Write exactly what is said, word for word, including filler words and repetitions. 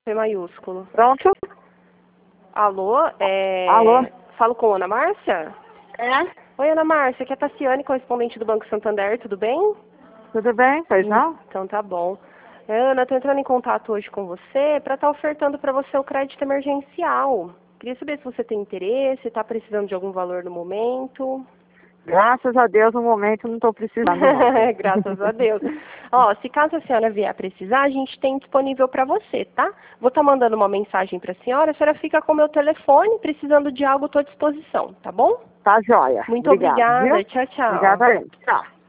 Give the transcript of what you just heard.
C maiúsculo. Pronto? Alô? É... Alô? Falo com a Ana Márcia? É? Oi, Ana Márcia, aqui é a Tassiane, correspondente do Banco Santander, tudo bem? Tudo bem? Pois não? Então tá bom. Ana, estou entrando em contato hoje com você para estar ofertando para você o crédito emergencial. Queria saber se você tem interesse, está precisando de algum valor no momento. Graças a Deus, no momento, não estou precisando, não. Graças a Deus. Ó, se caso a senhora vier precisar, a gente tem disponível para você, tá? Vou estar mandando uma mensagem para a senhora, a senhora fica com o meu telefone, precisando de algo, estou à disposição, tá bom? Tá joia. Muito Obrigado, obrigada. viu? Tchau, tchau. Obrigada, gente. Tchau.